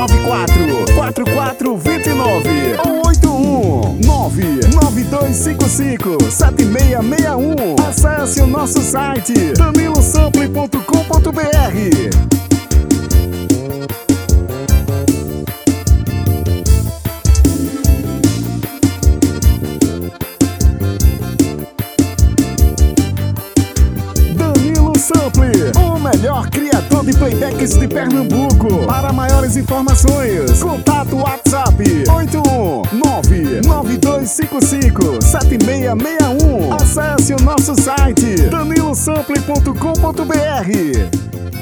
994-4429 ou 819-9255-7661. Acesse o nosso site danilosample.com.br. Sample, o melhor criador de playbacks de Pernambuco. Para maiores informações, contato WhatsApp 819-9255-7661. Acesse o nosso site danilosample.com.br.